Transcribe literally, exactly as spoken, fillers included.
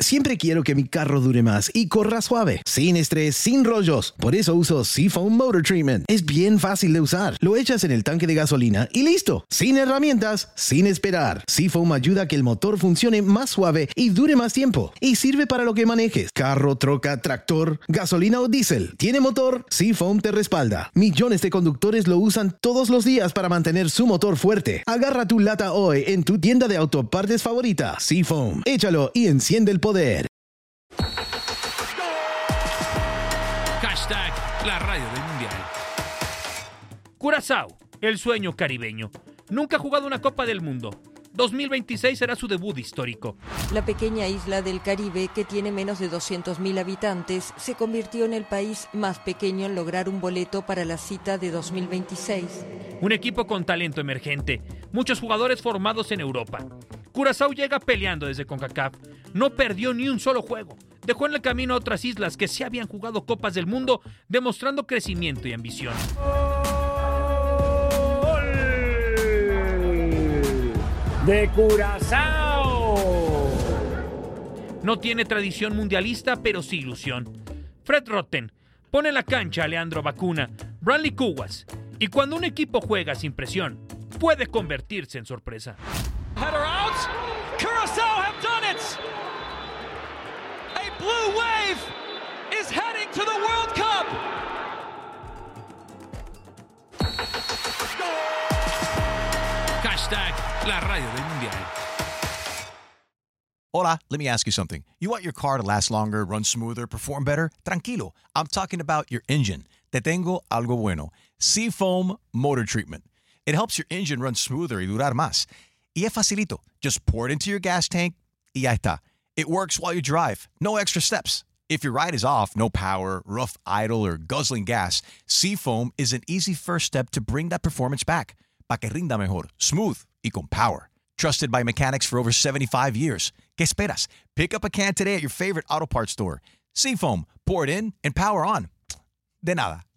Siempre quiero que mi carro dure más y corra suave, sin estrés, sin rollos. Por eso uso Seafoam Motor Treatment. Es bien fácil de usar. Lo echas en el tanque de gasolina y listo. Sin herramientas, sin esperar. Seafoam ayuda a que el motor funcione más suave y dure más tiempo. Y sirve para lo que manejes. Carro, troca, tractor, gasolina o diésel. ¿Tiene motor? Seafoam te respalda. Millones de conductores lo usan todos los días para mantener su motor fuerte. Agarra tu lata hoy en tu tienda de autopartes favorita. Seafoam. Échalo y enciende el poder. Hashtag la radio del mundial. Curazao, el sueño caribeño. Nunca ha jugado una Copa del Mundo. dos mil veintiséis será su debut histórico. La pequeña isla del Caribe, que tiene menos de doscientos mil habitantes, se convirtió en el país más pequeño en lograr un boleto para la cita de dos mil veintiséis. Un equipo con talento emergente, muchos jugadores formados en Europa. Curazao llega peleando desde CONCACAF. No perdió ni un solo juego. Dejó en el camino a otras islas que sí habían jugado Copas del Mundo, demostrando crecimiento y ambición. ¡De Curazao! No tiene tradición mundialista, pero sí ilusión. Fred Rotten pone en la cancha a Leandro Bacuna, Brantley Cuguas, y cuando un equipo juega sin presión, puede convertirse en sorpresa. Header out. Curaçao have done it. A blue wave is heading to the World Cup. Hashtag la radio del mundial. Hola, let me ask you something. You want your car to last longer, run smoother, perform better? Tranquilo. I'm talking about your engine. Te tengo algo bueno. Seafoam Motor Treatment. It helps your engine run smoother y durar más. Y es facilito. Just pour it into your gas tank y ya está. It works while you drive. No extra steps. If your ride is off, no power, rough idle, or guzzling gas, Seafoam is an easy first step to bring that performance back. Pa' que rinda mejor, smooth y con power. Trusted by mechanics for over seventy-five years. ¿Qué esperas? Pick up a can today at your favorite auto parts store. Seafoam, pour it in and power on. De nada.